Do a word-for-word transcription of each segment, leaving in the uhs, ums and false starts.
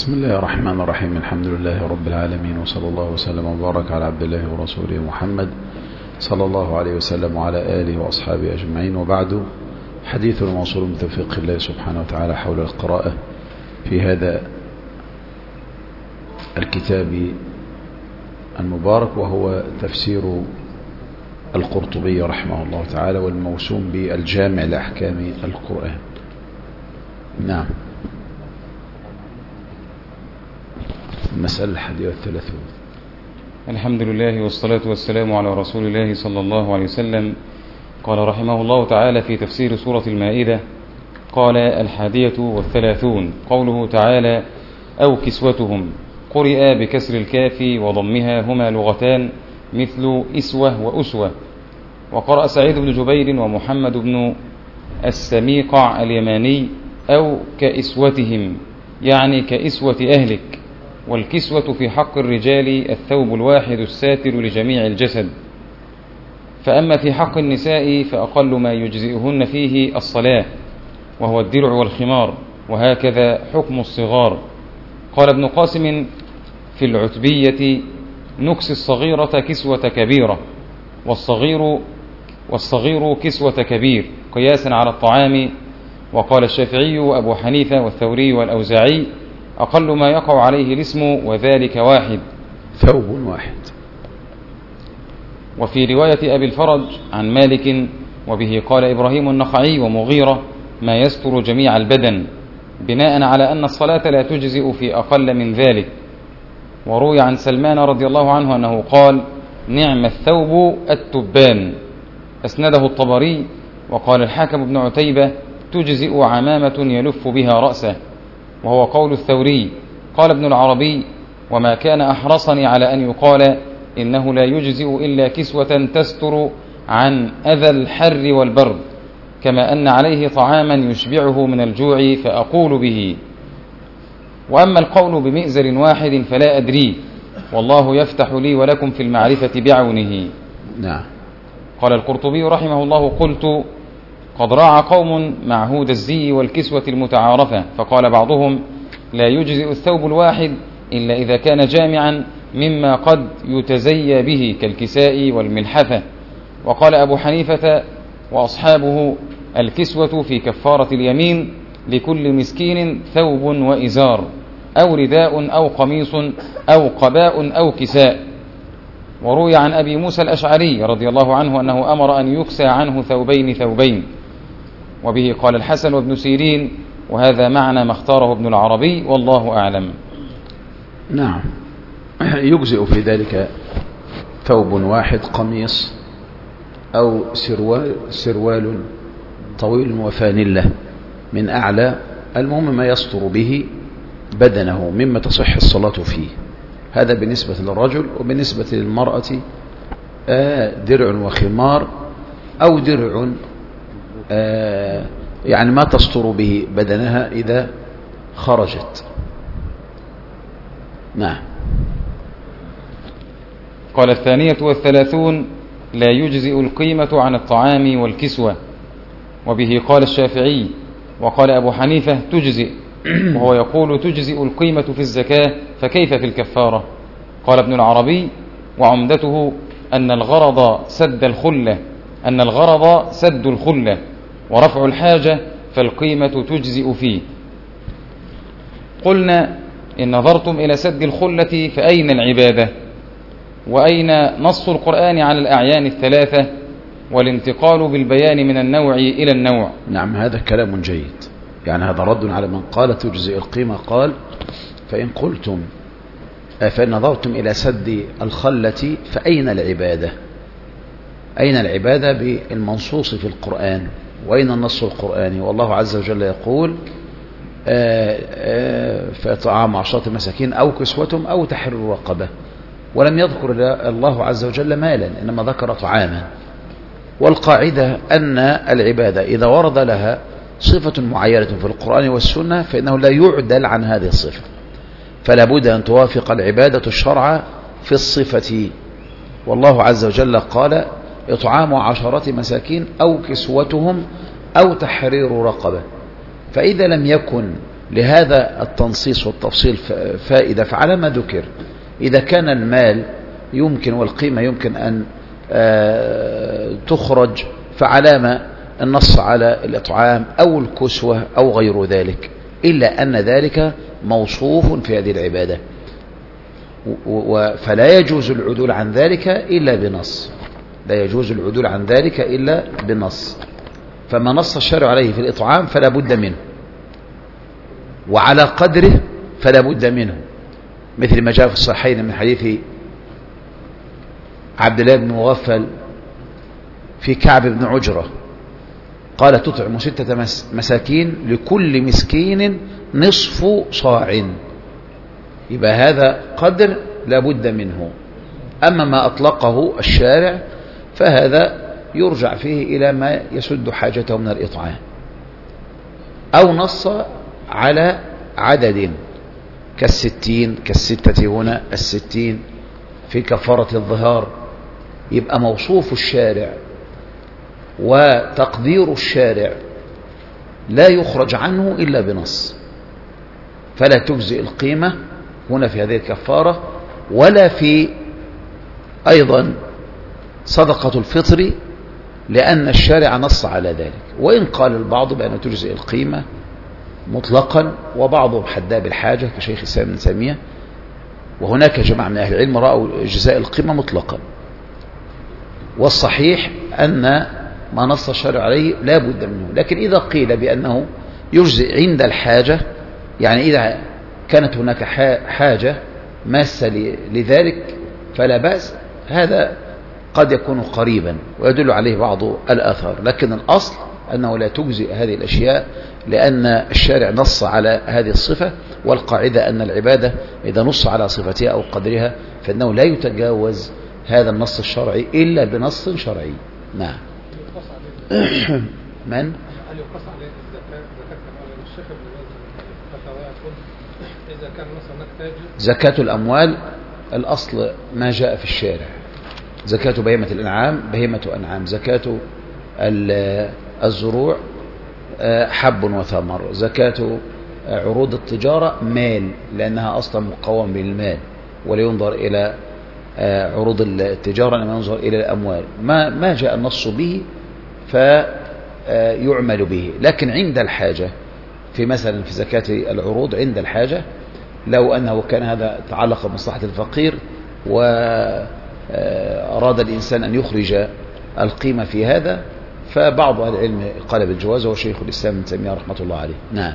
بسم الله الرحمن الرحيم. الحمد لله رب العالمين، وصلى الله وسلم وبارك على عبد الله ورسوله محمد صلى الله عليه وسلم وعلى آله وأصحابه أجمعين، وبعد. حديث موصول من توفيق الله سبحانه وتعالى حول القراءة في هذا الكتاب المبارك، وهو تفسير القرطبي رحمه الله تعالى، والموسوم بالجامع لأحكام القرآن. نعم. المسألة الحادية والثلاثون. الحمد لله والصلاة والسلام على رسول الله صلى الله عليه وسلم. قال رحمه الله تعالى في تفسير سورة المائدة، قال الحادية والثلاثون، قوله تعالى أو كسوتهم، قرئ بكسر الكاف وضمها، هما لغتان مثل إسوة وأسوة. وقرأ سعيد بن جبير ومحمد بن السميقع اليماني أو كإسوتهم، يعني كإسوة أهلك. والكسوة في حق الرجال الثوب الواحد الساتر لجميع الجسد، فأما في حق النساء فأقل ما يجزئهن فيه الصلاة، وهو الدرع والخمار، وهكذا حكم الصغار. قال ابن قاسم في العتبية: نكس الصغيرة كسوة كبيرة، والصغير والصغير كسوة كبير، قياسا على الطعام. وقال الشافعي وأبو حنيفة والثوري والأوزاعي: أقل ما يقع عليه الاسم وذلك واحد، ثوب واحد. وفي رواية أبي الفرج عن مالك وبه قال إبراهيم النخعي ومغيرة: ما يستر جميع البدن، بناء على أن الصلاة لا تجزئ في أقل من ذلك. وروي عن سلمان رضي الله عنه أنه قال: نعم الثوب التبان، أسنده الطبري. وقال الحاكم بن عتيبة: تجزئ عمامة يلف بها رأسه، وهو قول الثوري. قال ابن العربي: وما كان أحرصني على أن يقال إنه لا يجزئ إلا كسوة تستر عن أذى الحر والبرد، كما أن عليه طعاما يشبعه من الجوع فأقول به. وأما القول بمئزر واحد فلا أدري، والله يفتح لي ولكم في المعرفة بعونه. نعم. قال القرطبي رحمه الله: قلت: قد راعى قوم معهود الزي والكسوة المتعارفة، فقال بعضهم: لا يجزئ الثوب الواحد إلا إذا كان جامعا مما قد يتزيى به كالكساء والملحفة. وقال أبو حنيفة وأصحابه: الكسوة في كفارة اليمين لكل مسكين ثوب وإزار، أو رداء أو قميص أو قباء أو كساء. وروي عن أبي موسى الأشعري رضي الله عنه أنه أمر أن يكسى عنه ثوبين ثوبين، وبه قال الحسن وابن سيرين، وهذا معنى ما اختاره ابن العربي، والله أعلم. نعم. يجزئ في ذلك ثوب واحد، قميص أو سروال, سروال طويل وفانلة من أعلى، المهم ما يستر به بدنه مما تصح الصلاة فيه. هذا بالنسبة للرجل. وبالنسبة للمرأة درع وخمار، أو درع يعني ما تستر به بدنها إذا خرجت. نعم. قال الثانية والثلاثون: لا يجزئ القيمة عن الطعام والكسوة، وبه قال الشافعي. وقال أبو حنيفة: تجزئ، وهو يقول تجزئ القيمة في الزكاة، فكيف في الكفارة؟ قال ابن العربي: وعمدته أن الغرض سد الخلة أن الغرض سد الخلة ورفع الحاجة، فالقيمة تجزئ فيه. قلنا: إن نظرتم إلى سد الخلة فأين العبادة؟ وأين نص القرآن على الأعيان الثلاثة والانتقال بالبيان من النوع إلى النوع؟ نعم، هذا كلام جيد. يعني هذا رد على من قال تجزئ القيمة. قال: فإن قلتم فإن نظرتم إلى سد الخلة فأين العبادة؟ أين العبادة بالمنصوص في القرآن؟ وأين النص القرآني؟ والله عز وجل يقول: فطعام عشرة مساكين أو كسوتهم أو تحرير رقبة. ولم يذكر الله عز وجل مالا، إنما ذكر طعاما. والقاعدة أن العبادة إذا ورد لها صفة معينة في القرآن والسنة فإنه لا يعدل عن هذه الصفة، فلا بد أن توافق العبادة الشرع في الصفة. والله عز وجل قال: إطعام عشرة مساكين أو كسوتهم أو تحرير رقبة. فإذا لم يكن لهذا التنصيص والتفصيل فائدة. فعلى ما ذكر إذا كان المال يمكن والقيمة يمكن أن تخرج فعلامة النص على الإطعام أو الكسوة أو غير ذلك، إلا أن ذلك موصوف في هذه العبادة، فلا يجوز العدول عن ذلك إلا بنص، لا يجوز العدول عن ذلك إلا بنص. فما نص الشرع عليه في الإطعام فلا بد منه، وعلى قدره فلا بد منه، مثل ما جاء في الصحيحين من حديث عبد الله بن مغفل في كعب بن عجرة قال تطعم ستة مساكين لكل مسكين نصف صاع، يبقى هذا قدر لا بد منه. أما ما أطلقه الشارع فهذا يرجع فيه إلى ما يسد حاجته من الإطعام، أو نص على عدد كالستين كالستة هنا الستين في كفارة الظهار، يبقى موصوف الشارع وتقدير الشارع لا يخرج عنه إلا بنص، فلا تجزئ القيمة هنا في هذه الكفارة، ولا في أيضا صدقة الفطر، لأن الشارع نص على ذلك. وإن قال البعض بأن تجزئ القيمة مطلقا، وبعضهم حدها بالحاجة كشيخ الإسلام ابن تيمية، وهناك جماعة من أهل العلم رأوا جزاء القيمة مطلقا. والصحيح أن ما نص الشرع عليه لا بد منه، لكن إذا قيل بأنه يجزئ عند الحاجة، يعني إذا كانت هناك حاجة ماسة لذلك فلا بأس، هذا قد يكون قريبا ويدل عليه بعض الآثار، لكن الأصل أنه لا تجزئ هذه الأشياء، لأن الشارع نص على هذه الصفة، والقاعدة أن العبادة إذا نص على صفتها أو قدرها فإنه لا يتجاوز هذا النص الشرعي إلا بنص شرعي. نعم. من؟ هل يقص عليه الزكاة؟ زكاة الشيخ إذا كان مثلا هناك تاجر زكاة الأموال الأصل ما جاء في الشارع، زكاة بهيمة الأنعام بهيمة أنعام، زكاة الزروع حب وثمر، زكاة عروض التجارة مال لأنها أصلا مقوم بالمال، ولا ينظر إلى عروض التجارة إنما ينظر إلى الأموال، ما ما جاء النص به فيعمل به. لكن عند الحاجة في مثلا في زكاة العروض عند الحاجة، لو أنه كان هذا تعلق بمصلحة الفقير وأراد الإنسان أن يخرج القيمة في هذا، فبعض أهل العلم قال بالجواز، وهو شيخ الإسلام ابن تيمية رحمة الله عليه. نعم.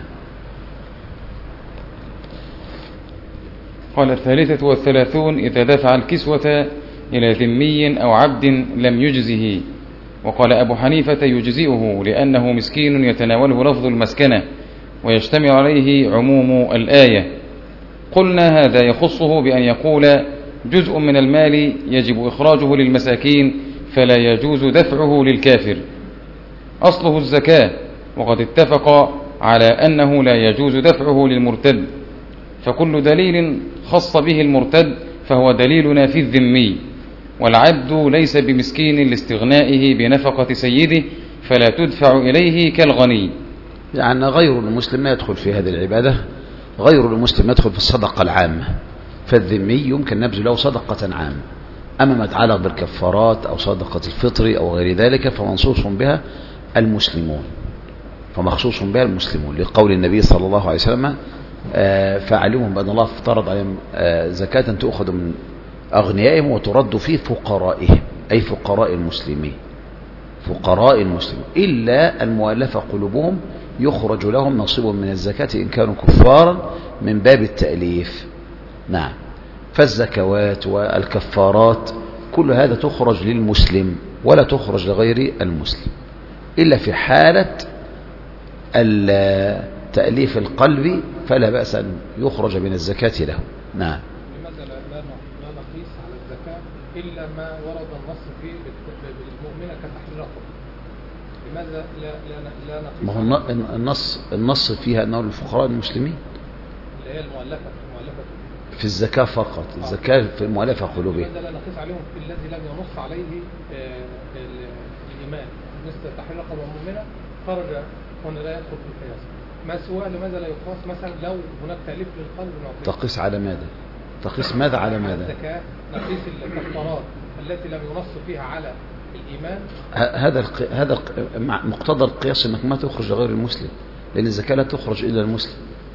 قال الثالثة والثلاثون إذا دفع الكسوة إلى ذمي أو عبد لم يجزه. وقال أبو حنيفة يجزئه لأنه مسكين يتناوله لفظ المسكنة ويجتمع عليه عموم الآية. قلنا هذا يخصه بأن يقول جزء من المال يجب إخراجه للمساكين فلا يجوز دفعه للكافر، أصله الزكاة، وقد اتفق على أنه لا يجوز دفعه للمرتد، فكل دليل خص به المرتد فهو دليلنا في الذمي. والعبد ليس بمسكين لاستغنائه بنفقة سيده فلا تدفع إليه كالغني. يعني غير المسلم يدخل في هذه العبادة، غير المسلم يدخل في الصدقة العامة، فالذمي يمكن نبذل له صدقة عامة. أما ما يتعلق بالكفارات أو صدقة الفطر أو غير ذلك فمنصوص بها المسلمون، فمخصوص بها المسلمون، لقول النبي صلى الله عليه وسلم فاعلمهم بأن الله افترض عليهم زكاة تؤخذ من أغنيائهم وترد في فقرائهم، أي فقراء المسلمين، فقراء المسلمين، إلا المؤلفة قلوبهم يخرج لهم نصيب من الزكاة إن كانوا كفارا من باب التأليف. نعم. فالزكوات والكفارات كل هذا تخرج للمسلم ولا تخرج لغير المسلم، إلا في حالة تأليف القلب فلا بأس أن يخرج من الزكاة له. نعم. لماذا لا نقيس على الزكاة إلا ما ورد النص فيه بالمؤمنة كتحرير رقبة؟ لماذا لا لا لا نقيس؟ ما هو النص النص فيها أنه للفقراء المسلمين، اللي هي المؤلفة المؤلفة في الزكاة فقط، الزكاة في المؤلفة قلوبهم. لماذا لا نقيس عليهم في الذي لم ينص عليه الإيمان؟ مثل تحرير رقبة مؤمنة خرج هنا لا يدخل في القياس. ما سواه لماذا لا يقاس مثلا لو هناك تأليف للقلب نعطيه؟ تقيس على ماذا؟ تقيس ماذا على ماذا؟ الزكاة نقيس الكفارات التي لم ينص فيها على الإيمان. هذا الق... هذا الق... مقتضى القياس انك ما تخرج لغير المسلم، لأن الزكاة لا تخرج إلا المسلم.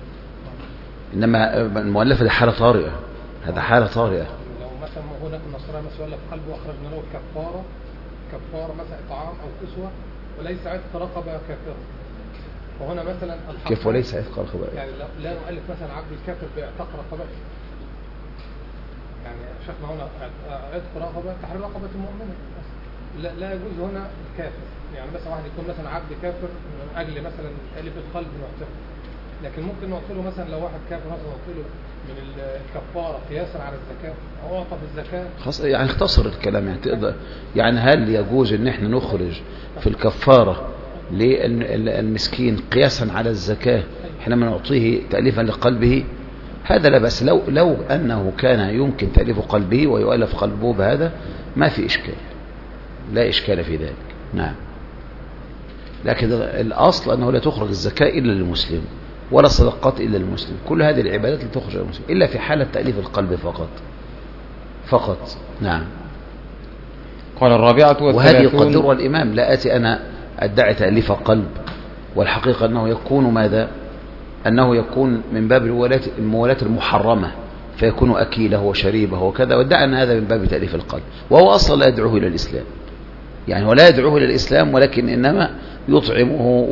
إنما المؤلف ده حالة طارئة، هذا حالة طارئة. لو مثلا هناك النصراني مسؤول في قلبه وأخرجنا له كفارة كفارة مثلا إطعام أو كسوة وليس عتق رقبة كافرة، وهنا مثلا كيف وليس عتق رقبة؟ يعني لا نؤلف مثلا عبد الكافر باعتق رقبته، يعني شفنا هنا عتق رقبة تحرير رقبة المؤمنة، لا, لا يجوز هنا الكافر. يعني مثلا واحد يكون مثلا عبد كافر من أجل مثلا تأليف القلب نعتقه، لكن ممكن نعطله مثلا لو واحد كافر مثلا نعطله من الكفارة قياسا على الزكاة أو أعطى بالزكاة. خلاص يعني اختصر الكلام، يعني تقدر يعني هل يجوز ان احنا نخرج في الكفارة للمسكين قياسا على الزكاة حينما نعطيه تأليفا لقلبه؟ هذا لا بس لو لو أنه كان يمكن تأليف قلبه ويؤلف قلبه بهذا ما في إشكال، لا إشكال في ذلك. نعم، لكن الأصل أنه لا تخرج الزكاة إلا للمسلم ولا الصدقات إلا للمسلم، كل هذه العبادات لا تخرج للمسلم إلا في حالة تأليف القلب فقط فقط. نعم. قال الرابعة وهذه يقدرها الإمام، لا آتي أنا أدعي تأليف قلب، والحقيقة أنه يكون ماذا؟ أنه يكون من باب الموالاة المحرمة، فيكون أكيله وشريبه وكذا، وادعى أن هذا من باب تأليف القلب، وهو أصلا لا يدعوه إلى الإسلام، يعني ولا يدعوه إلى الإسلام، ولكن إنما يطعمه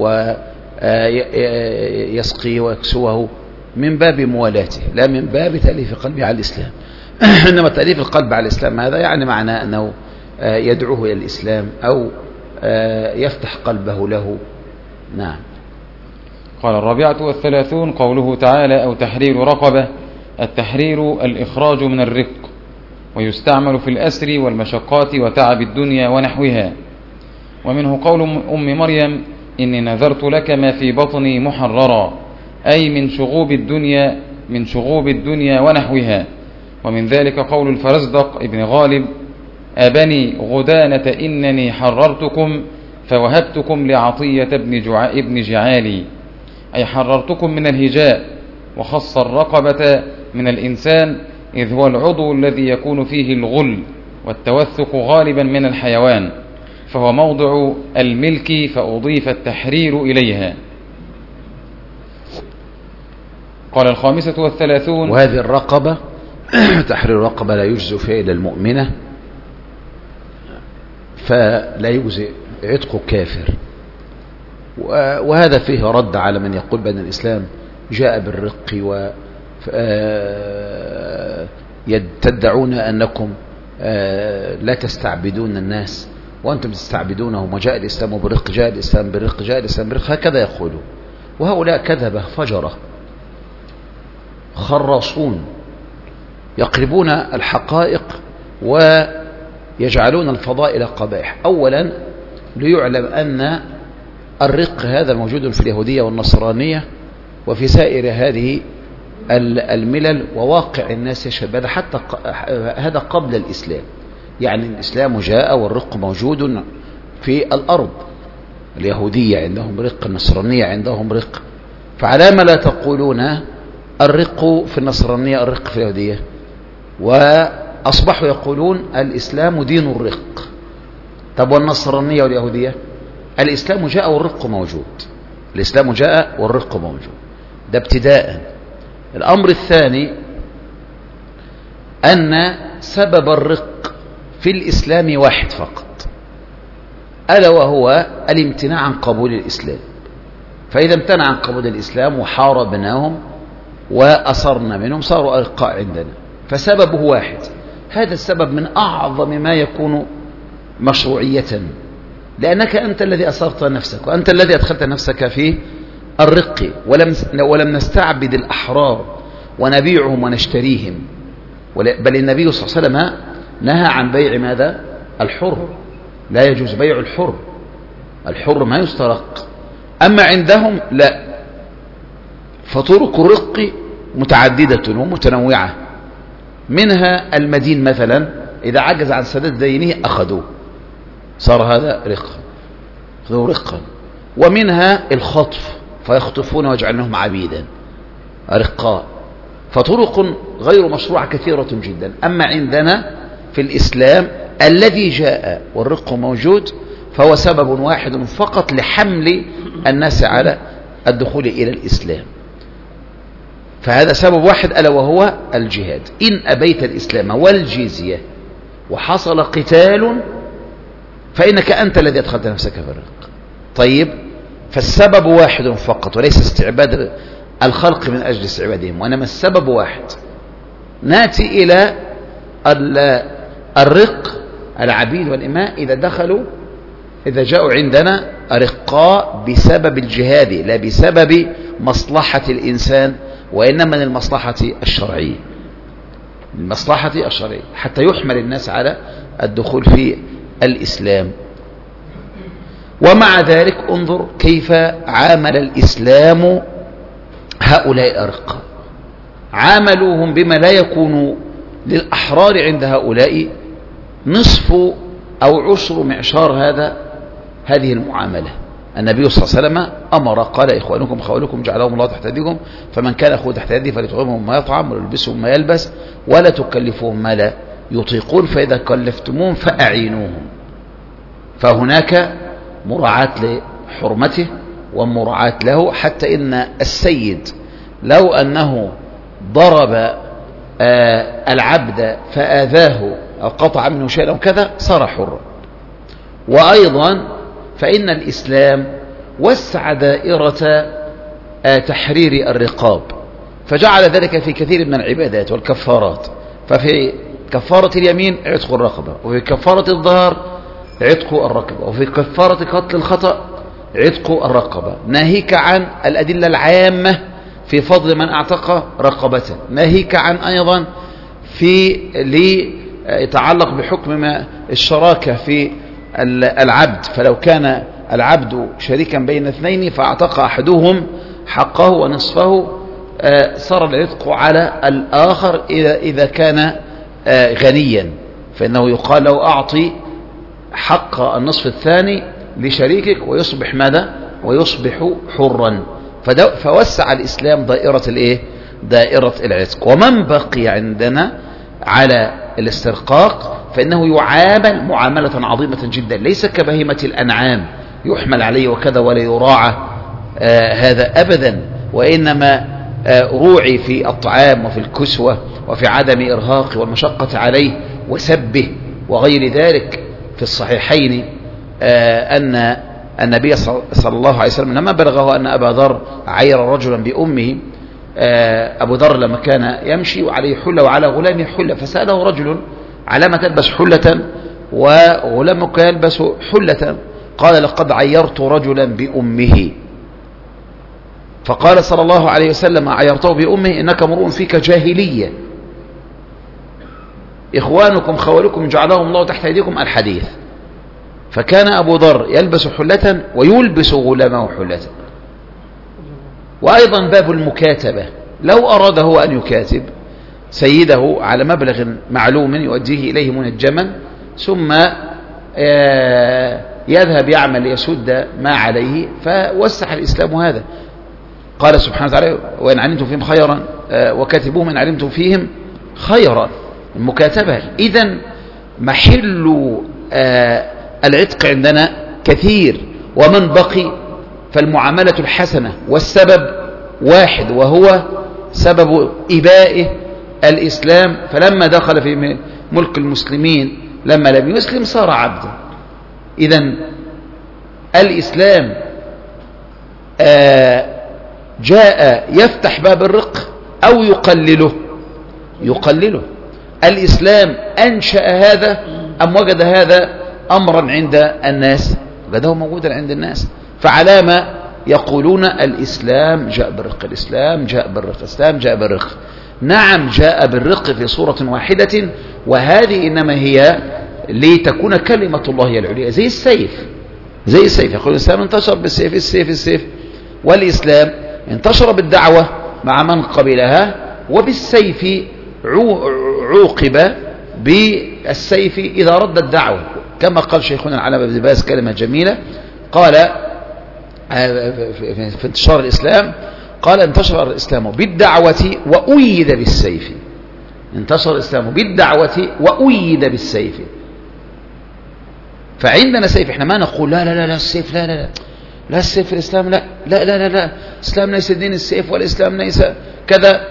ويسقيه ويكسوه من باب موالاته، لا من باب تأليف قلبه على الإسلام. إنما تأليف القلب على الإسلام هذا يعني معناه أنه يدعوه إلى الإسلام أو يفتح قلبه له. نعم. قال الرابعة والثلاثون قوله تعالى أو تحرير رقبة. التحرير الإخراج من الرق، ويستعمل في الأسر والمشقات وتعب الدنيا ونحوها. ومنه قول أم مريم إني نذرت لك ما في بطني محررا، أي من شغوب الدنيا من شغوب الدنيا ونحوها. ومن ذلك قول الفرزدق ابن غالب أبني غدانة إنني حررتكم فوهبتكم لعطية ابن جعالي، أي حررتكم من الهجاء، وخص الرقبة من الإنسان إذ هو العضو الذي يكون فيه الغل والتوثق غالبا من الحيوان، فهو موضع الملك فأضيف التحرير إليها. قال الخامسة والثلاثون وهذه الرقبة تحرير الرقبة لا يجزي فيها إلا المؤمنة، فلا يجزي عتق كافر، وهذا فيه رد على من يقول بأن الإسلام جاء بالرق و تدعون أنكم لا تستعبدون الناس وأنتم تستعبدونهم، وجاء الإسلام بالرق جاء الإسلام بالرق جاء الإسلام بالرق، هكذا يقولون. وهؤلاء كذبة فجرة خراصون يقلبون الحقائق ويجعلون الفضائل قبائح. أولا ليعلم أن الرق هذا موجود في اليهودية والنصرانية وفي سائر هذه الملل، وواقع الناس يشهد هذا، حتى هذا قبل الإسلام. يعني الإسلام جاء والرق موجود في الأرض، اليهودية عندهم رق، النصرانية عندهم رق، فعلى ما لا تقولون الرق في النصرانية الرق في اليهودية؟ وأصبحوا يقولون الإسلام دين الرق. طب والنصرانية واليهودية؟ الإسلام جاء والرق موجود، الإسلام جاء والرق موجود، ده ابتداء. الأمر الثاني أن سبب الرق في الإسلام واحد فقط، ألا وهو الامتناع عن قبول الإسلام. فإذا امتنع عن قبول الإسلام وحاربناهم وأصرنا منهم صاروا أرقاء عندنا، فسببه واحد. هذا السبب من أعظم ما يكون مشروعية، لأنك أنت الذي أصرت نفسك وأنت الذي أدخلت نفسك في الرق، ولم, ولم نستعبد الأحرار ونبيعهم ونشتريهم، بل النبي صلى الله عليه وسلم نهى عن بيع ماذا؟ الحر، لا يجوز بيع الحر، الحر ما يسترق. أما عندهم لا، فطرق الرق متعددة ومتنوعة، منها المدين مثلا إذا عجز عن سداد دينه أخذوه صار هذا رقا، أخذوه رقا. ومنها الخطف، فيخطفون ويجعلونهم عبيدا رقاء. فطرق غير مشروعة كثيرة جدا. أما عندنا في الإسلام الذي جاء والرق موجود فهو سبب واحد فقط لحمل الناس على الدخول إلى الإسلام، فهذا سبب واحد ألا وهو الجهاد. إن أبيت الإسلام والجزية وحصل قتال فإنك أنت الذي أدخلت نفسك في الرق. طيب، فالسبب واحد فقط وليس استعباد الخلق من أجل استعبادهم، وإنما السبب واحد. نأتي إلى الرق العبيد والإماء إذا دخلوا إذا جاءوا عندنا رقاء بسبب الجهاد لا بسبب مصلحة الإنسان، وإنما من المصلحة الشرعية، المصلحة الشرعية حتى يحمل الناس على الدخول في الإسلام. ومع ذلك انظر كيف عامل الإسلام هؤلاء الرقاء، عاملوهم بما لا يكون للأحرار عند هؤلاء نصف أو عشر معشار هذا هذه المعاملة. النبي صلى الله عليه وسلم أمر قال إخوانكم خوالكم جعلهم الله تحت يدكم فمن كان أخوه تحت يده فليطعمهم ما يطعم وليلبسهم ما يلبس ولا تكلفهم ما لا يطيقون، فإذا كلفتموهم فأعينوهم. فهناك مراعاة لحرمته ومراعاة له، حتى إن السيد لو أنه ضرب آه العبد فآذاه أو قطع منه شيئا كذا صار حرا. وأيضا فإن الإسلام وسع دائرة آه تحرير الرقاب، فجعل ذلك في كثير من العبادات والكفارات. ففي كفارة اليمين عتق الرقبة، وفي كفارة الظهر عتق الرقبة، وفي كفارة قتل الخطأ عتق الرقبة، ناهيك عن الأدلة العامة في فضل من اعتق رقبة، ناهيك عن أيضا في لي يتعلق بحكم ما الشراكة في العبد، فلو كان العبد شريكا بين اثنين فاعتق أحدهم حقه ونصفه صار العتق على الآخر إذا, إذا كان غنيا، فإنه يقال له أعطي حق النصف الثاني لشريكك ويصبح ماذا؟ ويصبح حرا. فوسع الإسلام دائرة الإيه؟ دائرة العتق. ومن بقي عندنا على الاسترقاق فإنه يعامل معاملة عظيمة جدا، ليس كبهيمة الأنعام يحمل عليه وكذا ولا يراعى آه هذا أبدا، وإنما آه روعي في الطعام وفي الكسوة وفي عدم إرهاق والمشقة عليه وسبه وغير ذلك. في الصحيحين آه أن النبي صلى الله عليه وسلم لما بلغه أن أبا ذر عير رجلا بأمه، آه أبو ذر لما كان يمشي وعليه حلة وعلى غلامه حلة، فسأله رجل على ما تلبس حلة وغلامك يلبس حلة؟ قال لقد عيرت رجلا بأمه. فقال صلى الله عليه وسلم عيرته بأمه إنك امرؤ فيك جاهلية، إخوانكم خوالكم جعلهم الله تحت أيديكم الحديث. فكان أبو ذر يلبس حلة ويلبس غلامه حلة. وأيضا باب المكاتبة، لو أراد هو أن يكاتب سيده على مبلغ معلوم يؤديه إليه منجما ثم يذهب يعمل يسد ما عليه، فوسع الإسلام هذا. قال سبحانه وتعالى وإن علمتم فيهم خيرا وكاتبوهم إن علمتم فيهم خيرا، المكاتبة. إذن محل العتق عندنا كثير. ومن بقي فالمعاملة الحسنة، والسبب واحد وهو سبب إبائه الإسلام. فلما دخل في ملك المسلمين لما لم يسلم صار عبدا. إذن الإسلام جاء يفتح باب الرق أو يقلله يقلله الإسلام أنشأ هذا أم وجد هذا أمرا عند الناس؟ وجده موجودا عند الناس. فعلامة يقولون الإسلام جاء بالرق، الإسلام جاء بالرق، الإسلام جاء بالرق. نعم جاء بالرق في صورة واحدة، وهذه إنما هي لتكون كلمة الله هي العليا، زي السيف زي السيف يقول الإسلام انتشر بالسيف السيف السيف، والإسلام انتشر بالدعوة مع من قبلها، وبالسيف عوقب بالسيف إذا رد الدعوة، كما قال شيخنا العلامة ابن باز كلمة جميلة، قال في انتشار الإسلام، قال انتشر الإسلام بالدعوة وأيد بالسيف. انتشر الإسلام بالدعوة وأيد بالسيف. فعندنا سيف، احنا ما نقول لا لا لا لا السيف لا لا لا لا السيف في الإسلام لا لا لا لا لا الإسلام ليس دين السيف والإسلام ليس كذا،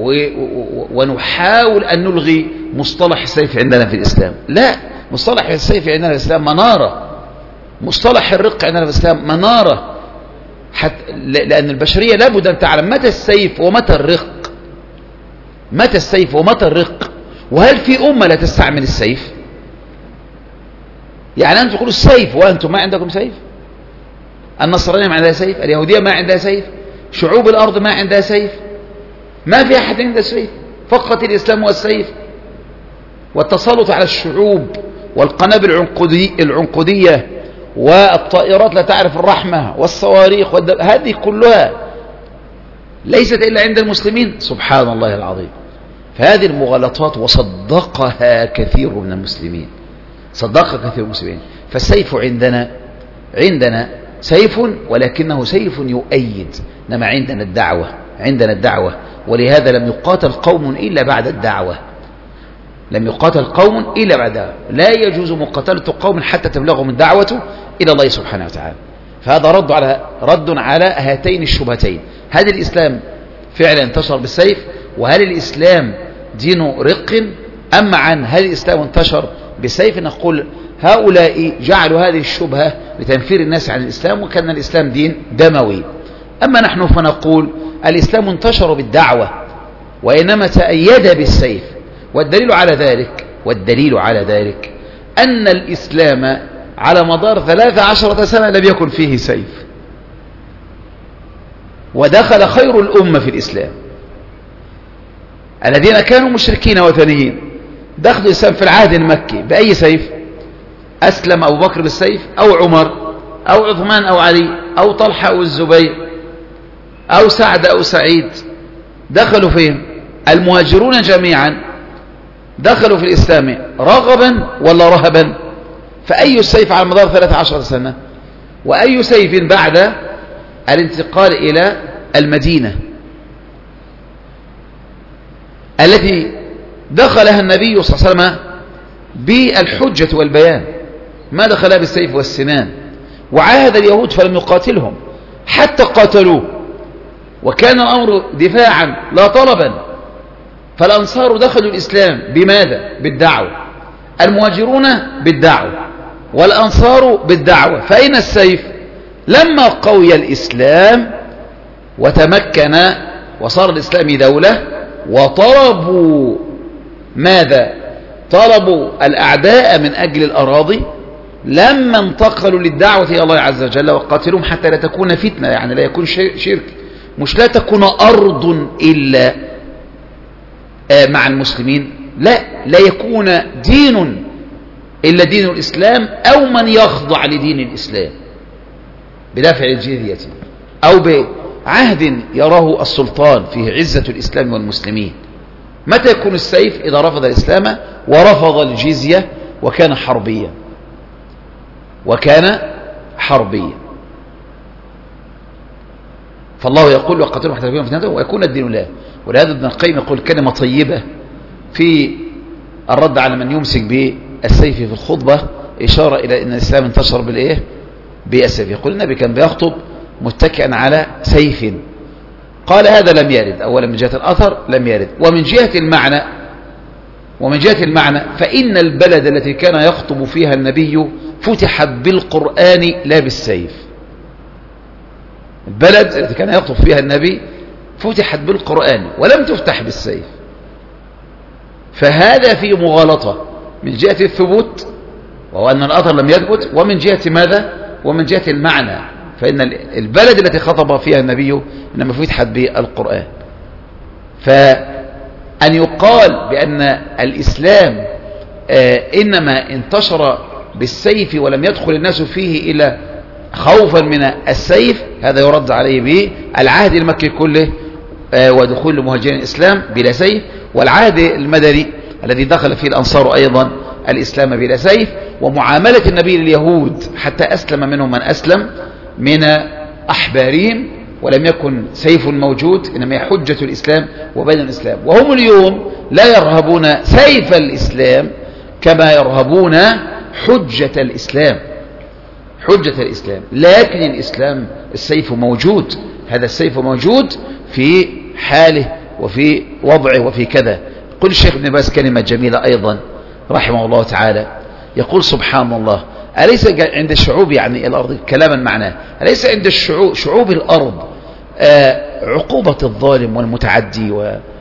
ونحاول أن نلغي مصطلح السيف عندنا في الإسلام. لا، مصطلح السيف عندنا في الإسلام منارة، مصطلح الرق عندنا في الإسلام منارة، حتى لأن البشرية لابد أن تعلم متى السيف ومتى الرق، متى السيف ومتى الرق. وهل في أمة لا تستعمل السيف؟ يعني أنتم تقولوا السيف وأنتم ما عندكم سيف؟ النصرانية ما عندها سيف، اليهودية ما عندها سيف، شعوب الأرض ما عندها سيف، ما في أحد عنده سيف، فقط الإسلام والسيف والتسلط على الشعوب والقنابل العنقودي العنقودية والطائرات لا تعرف الرحمة والصواريخ والدب... هذه كلها ليست إلا عند المسلمين. سبحان الله العظيم. فهذه المغالطات وصدقها كثير من المسلمين، صدقها كثير من المسلمين. فالسيف عندنا عندنا سيف، ولكنه سيف يؤيد، إنما عندنا الدعوة، عندنا الدعوة. ولهذا لم يقاتل قوم إلا بعد الدعوة، لم يقاتل قوم إلا بعد الدعوة. لا يجوز مقاتلة قوم حتى تبلغهم الدعوة إلى الله سبحانه وتعالى. فهذا رد على رد على هاتين الشبهتين. هل الإسلام فعلا انتشر بالسيف؟ وهل الإسلام دين رق؟ أما عن هل الإسلام انتشر بالسيف، نقول هؤلاء جعلوا هذه الشبهة لتنفير الناس عن الإسلام، وكان الإسلام دين دموي. أما نحن فنقول الإسلام انتشر بالدعوة، وإنما تأيد بالسيف. والدليل على ذلك والدليل على ذلك أن الإسلام على مدار ثلاث عشرة سنة لم يكن فيه سيف، ودخل خير الأمة في الإسلام. الذين كانوا مشركين وثنيين دخلوا الإسلام في العهد المكي بأي سيف؟ أسلم أبو بكر بالسيف، أو عمر، أو عثمان، أو علي، أو طلحة، أو الزبير، أو سعد، أو سعيد. دخلوا فيهم المهاجرون جميعا، دخلوا في الإسلام رغبا ولا رهبا؟ فأي السيف على مدار ثلاث عشرة سنة؟ وأي سيف بعد الانتقال إلى المدينة التي دخلها النبي صلى الله عليه وسلم بالحجة والبيان، ما دخلها بالسيف والسنان. وعاهد اليهود فلم يقاتلهم حتى قاتلوه، وكان الأمر دفاعا لا طلبا. فالأنصار دخلوا الإسلام بماذا؟ بالدعوة. المهاجرون بالدعوة، والأنصار بالدعوة. فأين السيف؟ لما قوي الإسلام وتمكن وصار الإسلام دولة، وطلبوا ماذا؟ طلبوا الأعداء من أجل الأراضي، لما انتقلوا للدعوة إلى الله عز وجل وقاتلهم حتى لا تكون فتنة، يعني لا يكون شرك، مش لا تكون أرض إلا مع المسلمين، لا لا يكون دين إلا دين الإسلام، أو من يخضع لدين الإسلام بدافع الجزية، أو بعهد يراه السلطان فيه عزة الإسلام والمسلمين. متى يكون السيف؟ إذا رفض الإسلام ورفض الجزية وكان حربيا، وكان حربيا. فالله يقول وقاتلوا حتى تكون فتنة ويكون الدين لله. ولهذا ابن القيم يقول كلمة طيبة في الرد على من يمسك بالسيف في الخطبة، إشارة إلى أن الإسلام انتشر بالإيه؟ بالسيف. يقول النبي كان بيخطب متكئا على سيف. قال هذا لم يرد. أولا من جهة الأثر لم يرد، ومن جهة المعنى ومن جهة المعنى فإن البلد التي كان يخطب فيها النبي فتحت بالقرآن لا بالسيف. البلد التي كان يخطب فيها النبي فتحت بالقرآن ولم تفتح بالسيف. فهذا في مغالطة من جهة الثبوت، وهو أن الأثر لم يثبت، ومن جهة ماذا؟ ومن جهة المعنى، فإن البلد التي خطب فيها النبي إنما فتحت بالقرآن. فأن يقال بأن الإسلام إنما انتشر بالسيف ولم يدخل الناس فيه إلا خوفا من السيف، هذا يرد عليه به العهد المكي كله ودخول المهاجرين الإسلام بلا سيف، والعهد المدني الذي دخل فيه الأنصار أيضا الإسلام بلا سيف، ومعاملة النبي لليهود حتى أسلم منهم من أسلم من أحبارهم، ولم يكن سيف موجود، إنما هي حجة الإسلام وبين الإسلام. وهم اليوم لا يرهبون سيف الإسلام كما يرهبون حجة الإسلام، حجة الإسلام. لكن الإسلام السيف موجود، هذا السيف موجود في حاله وفي وضعه وفي كذا. قل الشيخ ابن باز كلمة جميلة أيضا رحمه الله تعالى، يقول سبحان الله: أليس عند الشعوب يعني الأرض كلاما معناه، أليس عند الشعوب شعوب الأرض آه عقوبة الظالم والمتعدي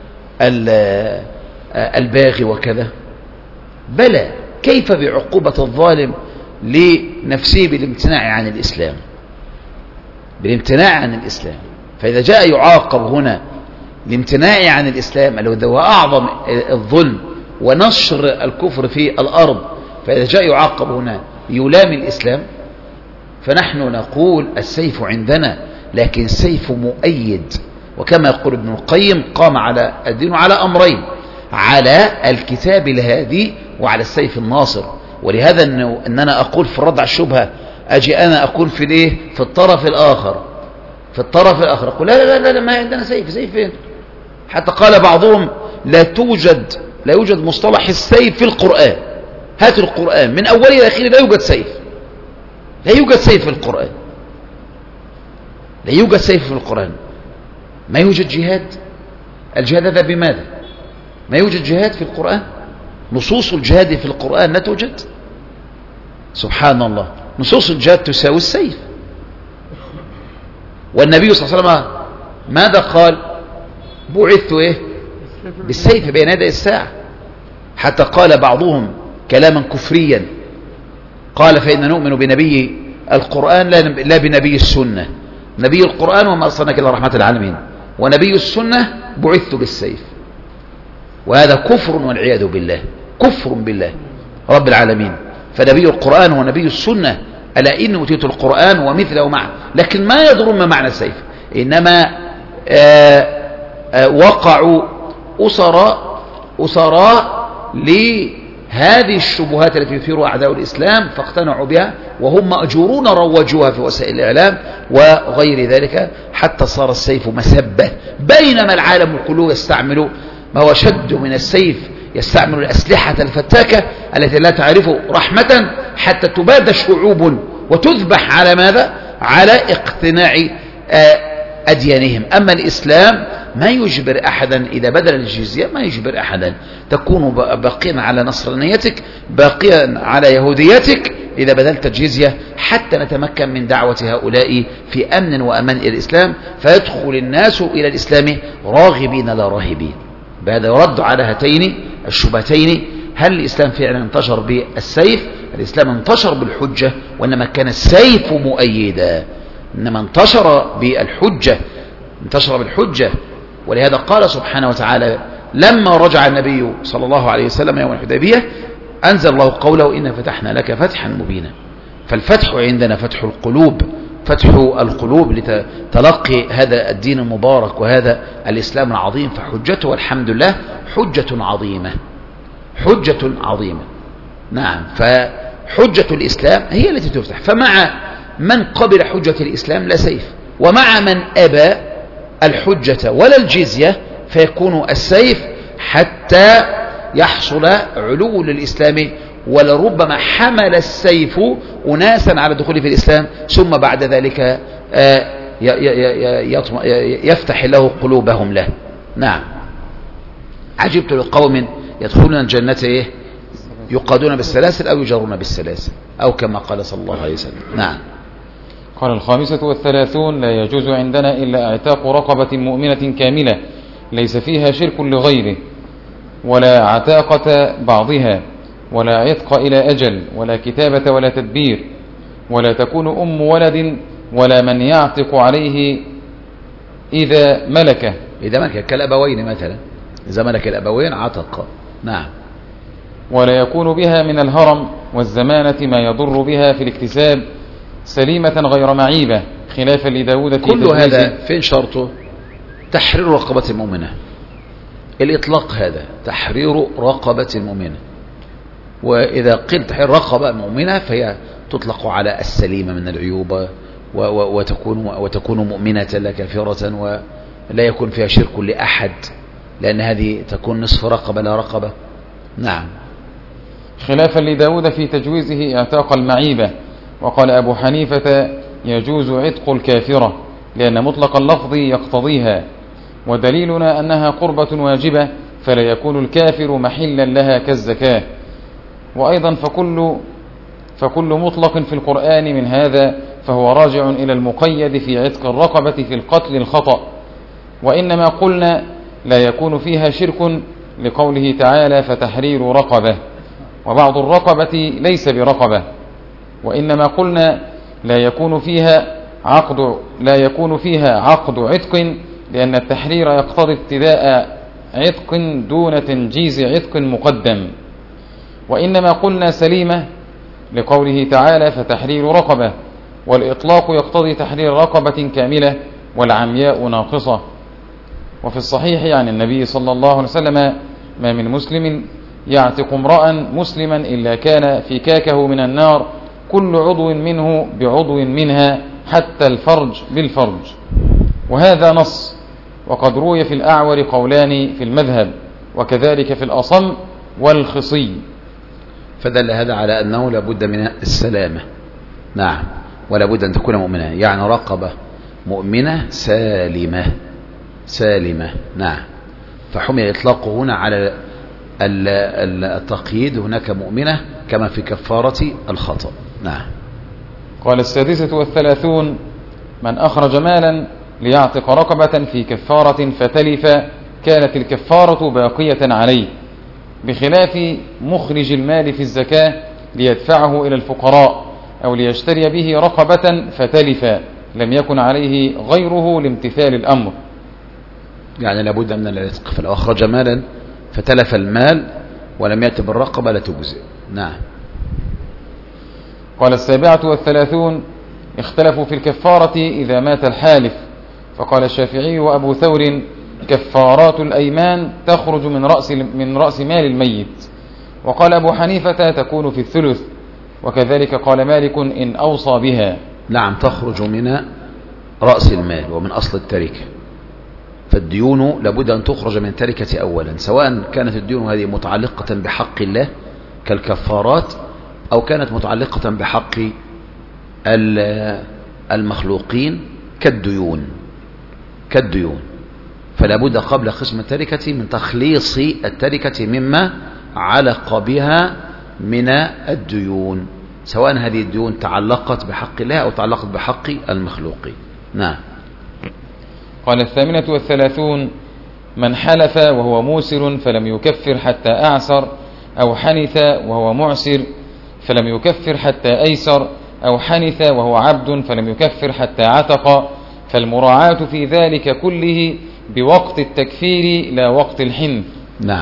والباغي وكذا؟ بلى، كيف بعقوبة الظالم لنفسه بالامتناع عن الإسلام، بالامتناع عن الإسلام. فإذا جاء يعاقب هنا الامتناع عن الإسلام الذي هو أعظم الظلم ونشر الكفر في الأرض، فإذا جاء يعاقب هنا يلام الإسلام، فنحن نقول السيف عندنا، لكن السيف مؤيد. وكما يقول ابن القيم: قام على الدين على أمرين، على الكتاب الهادي وعلى السيف الناصر. ولهذا إنه أن أنا أقول في الرد على الشبهة، أجي أنا أقول في الإيه؟ في الطرف الآخر، في الطرف الآخر أقول لا لا لا, لا ما عندنا سيف. سيف فين؟ حتى قال بعضهم: لا توجد لا يوجد مصطلح السيف في القرآن. هات القرآن من أوله إلى آخره لا يوجد سيف، لا يوجد سيف في القرآن، لا يوجد سيف في القرآن. ما يوجد جهاد، الجهاد هذا بماذا؟ ما يوجد جهاد في القرآن، نصوص الجهاد في القرآن لا توجد. سبحان الله، نصوص الجهاد تساوي السيف. والنبي صلى الله عليه وسلم ماذا قال؟ بعثت إيه؟ بالسيف بين يدي الساعة. حتى قال بعضهم كلاما كفريا، قال: فإن نؤمن بنبي القرآن لا بنبي السنة. نبي القرآن وما أرسلناك إلا رحمة العالمين، ونبي السنة بعثت بالسيف. وهذا كفر والعياذ بالله، كفر بالله رب العالمين. فنبي القرآن ونبي السنة، ألا إن أوتيت القرآن ومثله معه. لكن ما يضر ما معنى السيف، إنما آآ آآ وقعوا أسراء أسراء لهذه الشبهات التي يثيرها أعداء الإسلام، فاقتنعوا بها، وهم مأجورون روجوها في وسائل الإعلام وغير ذلك، حتى صار السيف مسبة. بينما العالم كله يستعمل ما هو شد من السيف، يستعمل الأسلحة الفتاكة التي لا تعرف رحمة، حتى تباد شعوب وتذبح على ماذا؟ على اقتناع أديانهم. أما الإسلام ما يجبر أحدا إذا بدل الجزية، ما يجبر أحدا. تكون باقيا على نصرانيتك، باقيا على يهوديتك إذا بدلت الجزية، حتى نتمكن من دعوة هؤلاء في أمن وأمان إلى الإسلام، فيدخل الناس إلى الإسلام راغبين لا راهبين. بهذا يرد على هاتين الشبهتين: هل الإسلام فعلا انتشر بالسيف؟ الإسلام انتشر بالحجة، وإنما كان السيف مؤيدا، إنما انتشر بالحجة، انتشر بالحجة. ولهذا قال سبحانه وتعالى لما رجع النبي صلى الله عليه وسلم يوم الحديبية: أنزل الله قوله: إنا فتحنا لك فتحا مبينا. فالفتح عندنا فتح القلوب، فتح القلوب لتلقي هذا الدين المبارك وهذا الإسلام العظيم. فحجته والحمد لله حجة عظيمة، حجة عظيمة. نعم، فحجة الإسلام هي التي تفتح. فمع من قبل حجة الإسلام لا سيف، ومع من أبى الحجة ولا الجزية فيكون السيف، حتى يحصل علو للإسلام. ولربما حمل السيف أناسا على الدخول في الإسلام، ثم بعد ذلك يفتح له قلوبهم له. نعم. عجبت لقوم يدخلون الجنة إيه؟ يقادون بالسلاسل أو يجرون بالسلاسل، أو كما قال صلى الله عليه وسلم. نعم. قال: الخامسة والثلاثون: لا يجوز عندنا إلا اعتاق رقبة مؤمنة كاملة ليس فيها شرك لغيره، ولا عتاقة بعضها، ولا عتق إلى أجل، ولا كتابة ولا تدبير، ولا تكون أم ولد، ولا من يعتق عليه إذا ملكه إذا ملك كالأبوين مثلا، إذا ملك الأبوين عتق. نعم. ولا يكون بها من الهرم والزمانة ما يضر بها في الاكتساب سليمة غير معيبة، خلافا لداود في كل هذا فين شرطه؟ تحرير رقبة المؤمنة. الإطلاق هذا تحرير رقبة المؤمنة. وإذا قلت تحرير رقبة مؤمنة فهي تطلق على السليمة من العيوب وتكون, وتكون مؤمنة لا كافرة ولا يكون فيها شرك لأحد، لأن هذه تكون نصف رقبة لا رقبة. نعم. خلافا لداود في تجويزه اعتاق المعيبة، وقال أبو حنيفة يجوز عتق الكافرة لأن مطلق اللفظ يقتضيها، ودليلنا أنها قربة واجبة فلا يكون الكافر محلا لها كالزكاة. وأيضا فكل, فكل مطلق في القرآن من هذا فهو راجع إلى المقيد في عتق الرقبة في القتل الخطأ، وإنما قلنا لا يكون فيها شرك لقوله تعالى فتحرير رقبة، وبعض الرقبة ليس برقبة، وإنما قلنا لا يكون فيها عقد لا يكون فيها عقد عتق لأن التحرير يقتضي ابتداء عتق دون تنجيز عتق مقدم، وإنما قلنا سليمة لقوله تعالى فتحرير رقبة، والإطلاق يقتضي تحرير رقبة كاملة والعمياء ناقصة. وفي الصحيح عن النبي صلى الله عليه وسلم ما من مسلم يعتق امرأ مسلما إلا كان فكاكه من النار كل عضو منه بعضو منها حتى الفرج بالفرج. وهذا نص، وقد روي في الأعور قولان في المذهب، وكذلك في الأصم والخصي، فدل هذا على أنه لابد من السلامة. نعم، ولا بد أن تكون مؤمنة، يعني رقبة مؤمنة سالمة سالمة. نعم، فحمل إطلاقه هنا على التقييد، هناك مؤمنة كما في كفارة الخطأ. نعم. قال السادسة والثلاثون من أخرج مالا ليعتق رقبة في كفارة فتلف كانت الكفارة باقية عليه، بخلاف مخرج المال في الزكاة ليدفعه إلى الفقراء أو ليشتري به رقبة فتلف لم يكن عليه غيره لامتثال الأمر. يعني لابد من العتق، فلو أخرج مالا فتلف المال ولم يأت بالرقبة لا تجزئ. نعم. قال السابعة والثلاثون اختلفوا في الكفارة إذا مات الحالف، فقال الشافعي وأبو ثور كفارات الأيمان تخرج من رأس, من رأس مال الميت، وقال أبو حنيفة تكون في الثلث، وكذلك قال مالك إن أوصى بها. نعم، تخرج من رأس المال ومن أصل التركة، فالديون لابد أن تخرج من التركة أولا، سواء كانت الديون هذه متعلقة بحق الله كالكفارات أو كانت متعلقة بحق المخلوقين كالديون كالديون فلا بد قبل قسم التركة من تخليص التركة مما علق بها من الديون، سواء هذه الديون تعلقت بحق الله أو تعلقت بحق المخلوقين. نعم. قال الثامنة والثلاثون من حلف وهو موسر فلم يكفر حتى أعسر، أو حنث وهو معسر فلم يكفر حتى أيسر، أو حنث وهو عبد فلم يكفر حتى عتق، فالمراعاة في ذلك كله بوقت التكفير لا وقت الحنث. نعم.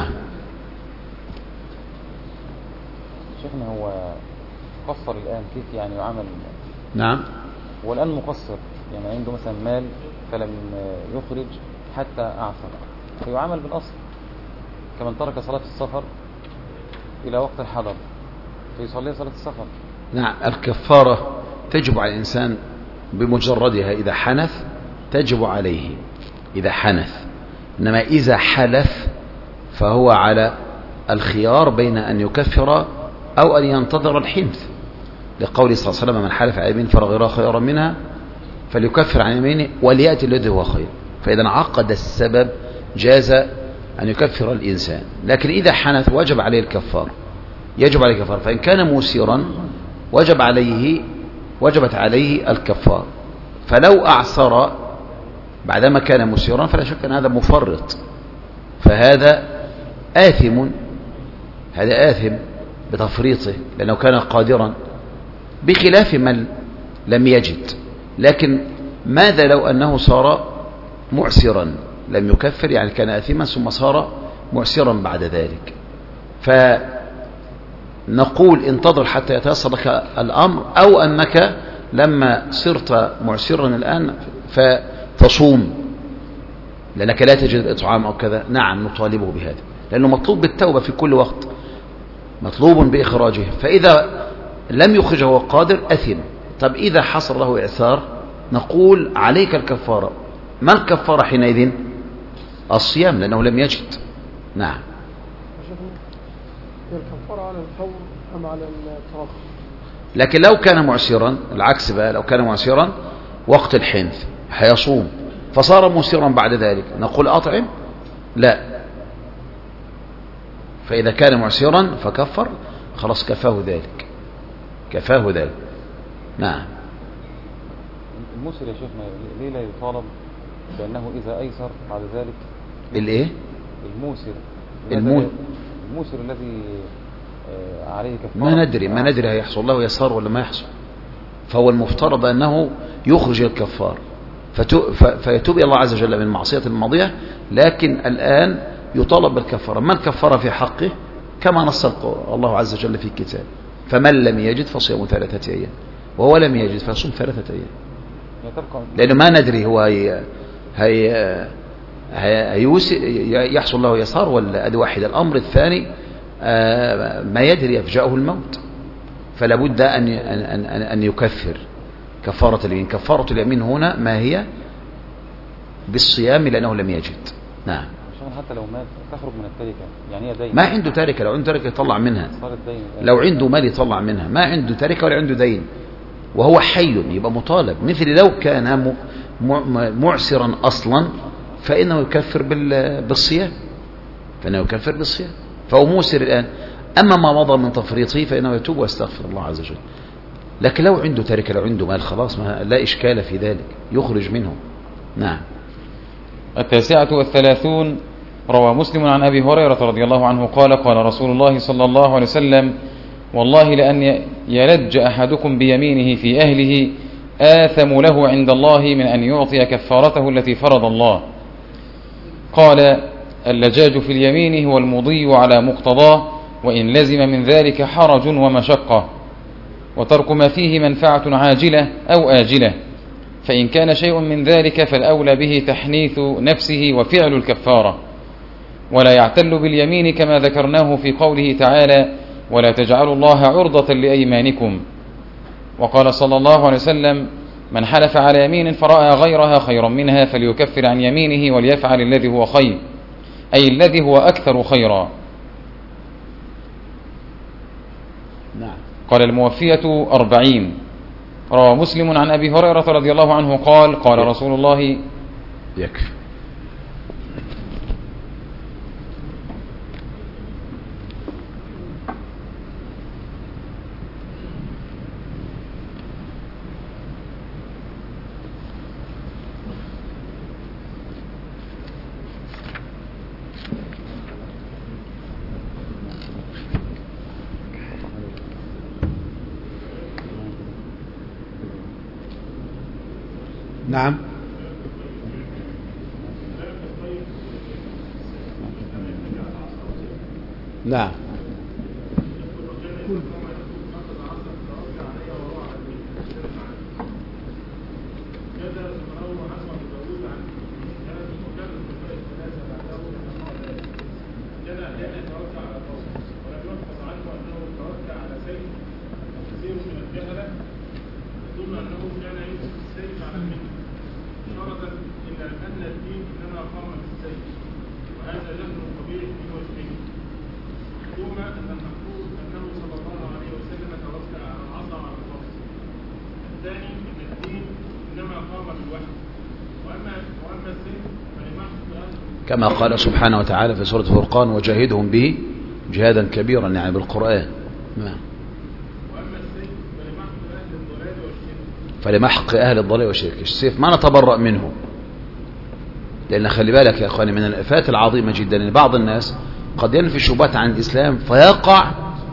شيخنا هو قصر الآن كيف يعني يعمل؟ نعم، هو الآن مقصر، يعني عنده مثلا مال فلم يخرج حتى أعسر، فيعمل بالأصل كمن ترك صلاة السفر إلى وقت الحضر فيصلي صلاة السفر. نعم، الكفارة تجب على الإنسان بمجردها إذا حنث، تجب عليه إذا حنث، إنما إذا حلف فهو على الخيار بين أن يكفر أو أن ينتظر الحنث، لقول صلى الله عليه وسلم من حلف على يمين فرغ خيرا منها فليكفر عن يمينه وليأتي الذي هو خير، فإذا انعقد السبب جاز أن يكفر الإنسان. لكن إذا حنث وجب عليه الكفار، يجب عليه الكفار، فإن كان موسرا وجب عليه وجبت عليه الكفار، فلو أعسر بعدما كان مسيرا فلا شك أن هذا مفرط، فهذا آثم هذا آثم بتفريطه لأنه كان قادرا، بخلاف من لم يجد. لكن ماذا لو أنه صار معسرا لم يكفر، يعني كان آثما ثم صار معسرا بعد ذلك، فنقول انتظر حتى يتيسر لك الأمر، أو أنك لما صرت معسرا الآن فتصوم لأنك لا تجد الإطعام أو كذا. نعم، نطالبه بهذا لأنه مطلوب بالتوبة في كل وقت، مطلوب بإخراجه، فإذا لم يخرجه هو قادر أثم. طب إذا حصل له إعسار نقول عليك الكفارة. ما الكفارة حينئذ؟ الصيام، لأنه لم يجد. نعم. الكفارة على الفور أم على التراخي؟ لكن لو كان معسرا، العكس بقى، لو كان معسرا وقت الحنث هيصوم فصار مسرا بعد ذلك، نقول أطعم؟ لا. فإذا كان معسرا فكفر، خلاص كفاه ذلك، كفاه ذلك. نعم. المسر يا شيخنا ليه لا يطالب بأنه إذا أيسر بعد ذلك؟ الإيه؟ الموسر. المون الموسر الذي عليه كفارة. ما ندري ما ندري هيحصل له يسار ولا ما يحصل. فهو المفترض أنه يخرج الكفار فيتوب إلى الله عز وجل من معصية الماضية، لكن الآن يطالب بالكفارة. ما الكفارة في حقه؟ كما نص الله عز وجل في الكتاب: فمن لم يجد فصيام ثلاثة أيام، وهو لم يجد فصوم ثلاثة أيام. لأنه ما ندري هو هي هي هي يحصل له يسار ولا أدي واحد. الأمر الثاني ما يدري يفجأه الموت، فلا بد أن أن أن يكفر كفارة اليمين. كفارة اليمين هنا ما هي؟ بالصيام، لأنه لم يجد. نعم. حتى لو مات تخرج من التركة، يعني هي دين. ما عنده تركة، لو عنده تركة يطلع منها، لو عنده مال يطلع منها. ما عنده تركة ولا عنده دين وهو حي يبقى مطالب. مثل لو كان معسرا أصلا فإنه يكفر بالصيام، فإنه يكفر بالصيام، فهو موسر الآن. أما ما مضى من تفريطه فإنه يتوب ويستغفر الله عز وجل. لكن لو عنده تركة، لو عنده مال، خلاص ما لا إشكال في ذلك، يخرج منه. نعم. التاسعة والثلاثون. روى مسلم عن أبي هريرة رضي الله عنه قال: قال رسول الله صلى الله عليه وسلم: والله لأن يلج أحدكم بيمينه في أهله آثم له عند الله من أن يعطي كفارته التي فرض الله. قال: اللجاج في اليمين هو المضي على مقتضاه، وإن لزم من ذلك حرج ومشقة، وترك ما فيه منفعة عاجلة أو آجلة، فإن كان شيء من ذلك فالأولى به تحنيث نفسه وفعل الكفارة، ولا يعتل باليمين كما ذكرناه في قوله تعالى: ولا تجعلوا الله عرضة لأيمانكم. وقال صلى الله عليه وسلم: من حلف على يمين فرأى غيرها خيرا منها فليكفر عن يمينه وليفعل الذي هو خير، أي الذي هو أكثر خيرا. نعم. قال: الموفية أربعين. روى مسلم عن أبي هريرة رضي الله عنه قال: قال رسول الله. يكفي. نعم. نعم. كما قال سبحانه وتعالى في سورة الفرقان: وجاهدهم به جهادا كبيرا، يعني بالقرآن. نعم. فلمحق أهل الضلال والشرك. السيف ما نتبرأ منه، لأن خلي بالك يا أخواني من الآفات العظيمة جدا أن بعض الناس قد ينفي الشبهات عن الإسلام فيقع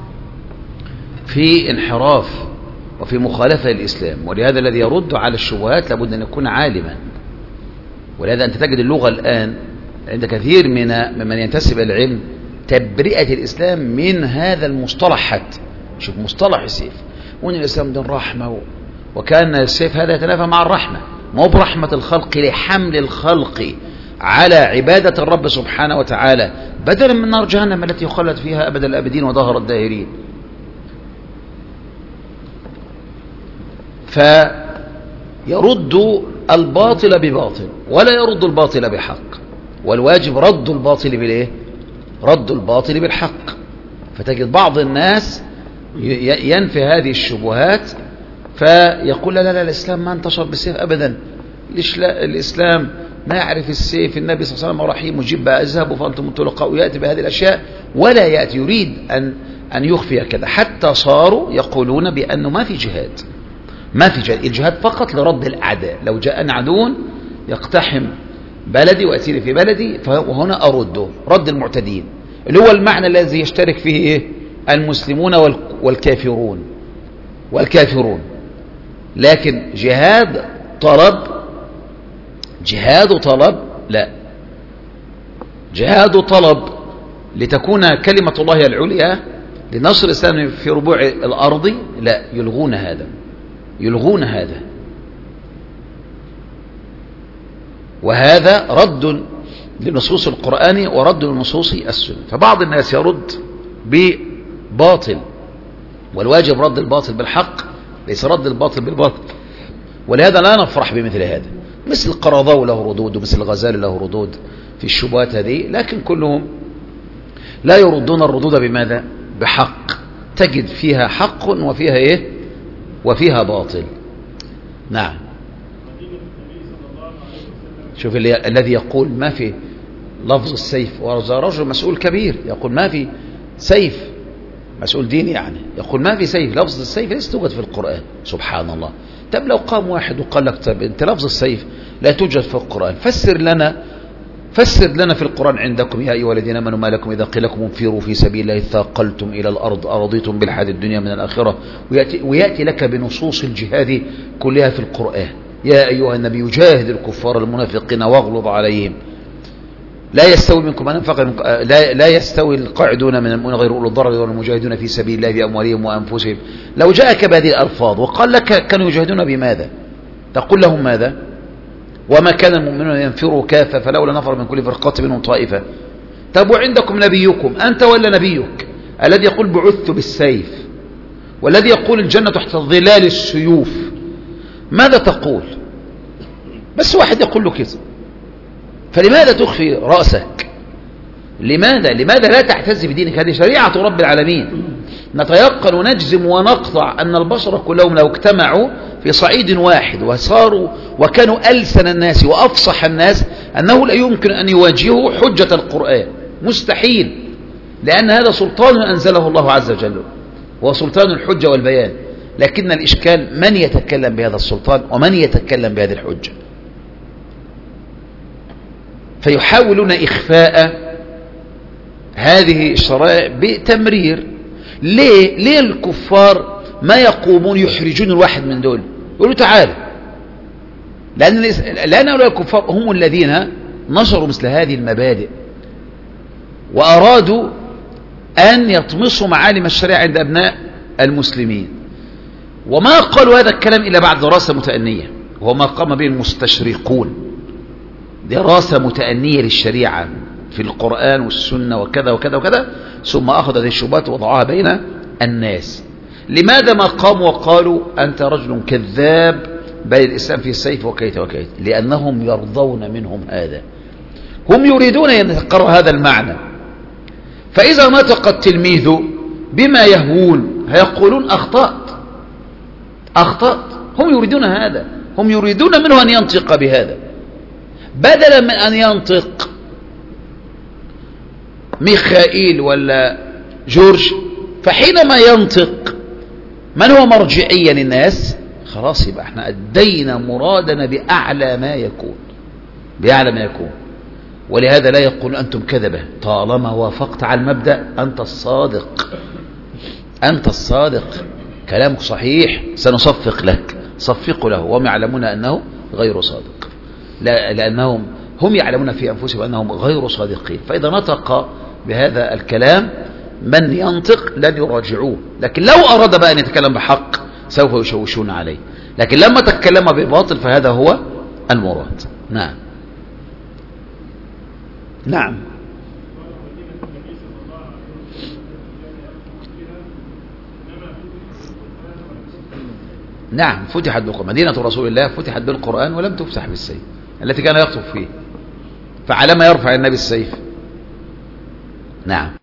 في انحراف وفي مخالفة للإسلام. ولهذا الذي يرد على الشبهات لابد أن يكون عالما. ولهذا أنت تجد اللغة الآن عند كثير من من ينتسب إلى العلم تبرئة الإسلام من هذا المصطلح. حتى شوف مصطلح السيف، وأن الإسلام دين رحمة، وكان السيف هذا يتنافى مع الرحمة، مو برحمة الخلق لحمل الخلق على عبادة الرب سبحانه وتعالى بدلا من نار جهنم التي يخلد فيها أبد الآبدين وظهر الداهرين. يرد الباطل بباطل ولا يرد الباطل بحق، والواجب رد الباطل بالايه؟ رد الباطل بالحق. فتجد بعض الناس ينفي هذه الشبهات فيقول لا لا لا الإسلام ما انتشر بالسيف أبدا، الإسلام ما يعرف السيف، النبي صلى الله عليه وسلم رحيم مجيب بقى اذهبوا فأنتم الطلقاء، ويأتي بهذه الأشياء ولا يأتي يريد أن أن يخفي كذا، حتى صاروا يقولون بأنه ما في جهاد، ما في جهاد، الجهاد فقط لرد الأعداء. لو جاء عدو يقتحم بلدي وأسير في بلدي فهنا أرده رد المعتدين، اللي هو المعنى الذي يشترك فيه إيه؟ المسلمون والكافرون والكافرون. لكن جهاد طلب، جهاد طلب لا، جهاد طلب لتكون كلمة الله العليا لنصر الإسلام في ربوع الأرض، لا، يلغون هذا، يلغون هذا، وهذا رد لنصوص القرآن ورد لنصوص السنة. فبعض الناس يرد بباطل، والواجب رد الباطل بالحق ليس رد الباطل بالباطل. ولهذا لا نفرح بمثل هذا، مثل القرضاوي له ردود ومثل الغزالي له ردود في الشبهات هذه، لكن كلهم لا يردون الردود بماذا؟ بحق، تجد فيها حق وفيها ايه؟ وفيها باطل. نعم. شوف الذي يقول ما في لفظ السيف، وهذا رجل مسؤول كبير يقول ما في سيف، مسؤول دين يعني، يقول ما في سيف، لفظ السيف ليس توجد في القرآن. سبحان الله. طب لو قام واحد وقال لك طب انت لفظ السيف لا توجد في القرآن، فسر لنا، فسر لنا في القرآن عندكم يا أيها الذين آمنوا ما لكم إذا قيل لكم انفروا في سبيل الله ثاقلتم إلى الأرض أرضيتم بالحياة الدنيا من الآخرة، ويأتي, ويأتي لك بنصوص الجهاد كلها في القرآن. يا أيها النبي جاهد الكفار المنافقين واغلظ عليهم لا يستوي منكم من انفق لا, لا يستوي القاعدون من المؤمنين غير أولي الضرر والمجاهدون في سبيل الله بأموالهم وأنفسهم. لو جاءك بهذه الألفاظ وقال لك كانوا يجاهدون بماذا؟ تقول لهم ماذا؟ وما كان المؤمنون ينفروا كافة فلولا نفر من كل فرقة منهم طائفة. طب وعندكم نبيكم أنت ولا نبيك الذي يقول بعثت بالسيف، والذي يقول الجنة تحت ظلال السيوف، ماذا تقول؟ بس واحد يقول له كذا، فلماذا تخفي رأسك؟ لماذا لماذا لا تعتز بدينك؟ هذه شريعة رب العالمين. نتيقن ونجزم ونقطع أن البشر كلهم لو اجتمعوا في صعيد واحد وصاروا وكانوا ألسن الناس وأفصح الناس أنه لا يمكن أن يواجهوا حجة القرآن، مستحيل، لأن هذا سلطان أنزله الله عز وجل، هو سلطان الحجة والبيان. لكن الإشكال من يتكلم بهذا السلطان ومن يتكلم بهذه الحجة، فيحاولون إخفاء هذه الشرائع بتمرير. ليه ليه الكفار ما يقومون يحرجون الواحد من دول يقولوا تعالى؟ لأن لأن هؤلاء الكفار هم الذين نشروا مثل هذه المبادئ وأرادوا أن يطمسوا معالم الشريعة عند أبناء المسلمين، وما قالوا هذا الكلام إلا بعد دراسة متأنية، وهو ما قام به المستشرقون، دراسة متأنية للشريعة في القرآن والسنة وكذا وكذا وكذا، ثم أخذ هذه الشبهات ووضعها بين الناس. لماذا ما قاموا وقالوا أنت رجل كذاب بل الإسلام فيه السيف وكيت وكيت؟ لأنهم يرضون منهم هذا، هم يريدون أن يتقروا هذا المعنى. فإذا نطق التلميذ بما يهون هيقولون أخطأت أخطأت، هم يريدون هذا، هم يريدون منه أن ينطق بهذا بدلا من أن ينطق ميخائيل ولا جورج. فحينما ينطق من هو مرجعيا للناس، خلاص يبقى احنا أدينا مرادنا بأعلى ما يكون، بأعلى ما يكون. ولهذا لا يقول أنتم كذبة، طالما وافقت على المبدأ أنت الصادق، أنت الصادق، كلامك صحيح، سنصفق لك، صفقوا له، وهم يعلمون أنه غير صادق، لا لأنهم هم يعلمون في أنفسهم أنهم غير صادقين. فإذا نطق بهذا الكلام من ينطق لن يراجعوه، لكن لو أراد بقى أن يتكلم بحق سوف يشوشون عليه، لكن لما تكلم بباطل فهذا هو المراد. نعم نعم نعم فتحت بالقرآن، مدينة رسول الله فتحت بالقرآن ولم تفتح بالسيف التي كان يخطب فيه، فعلى ما يرفع النبي السيف؟ نعم.